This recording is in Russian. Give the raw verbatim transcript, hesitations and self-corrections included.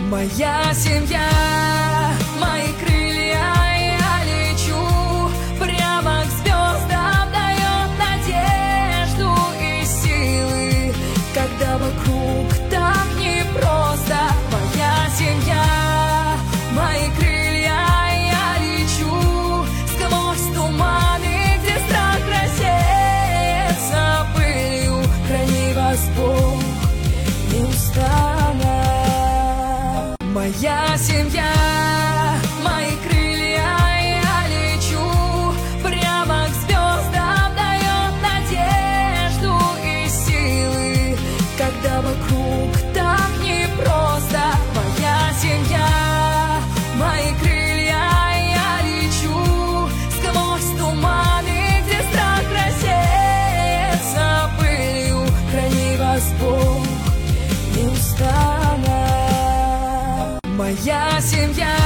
Моя семья, мои крылья, я лечу прямо к звездам, дает надежду и силы, когда вокруг так непросто. Моя семья, мои крылья, я лечу сквозь туманы, где страх рассеется пылью. Храни вас Бог неустанно. Моя семья, мои крылья, я лечу прямо к звездам, дает надежду и силы, когда вокруг так непросто. Моя семья, мои крылья, я лечу сквозь туманы, где страх рассеется пылью. Храни вас Бог неустанно. Моя семья.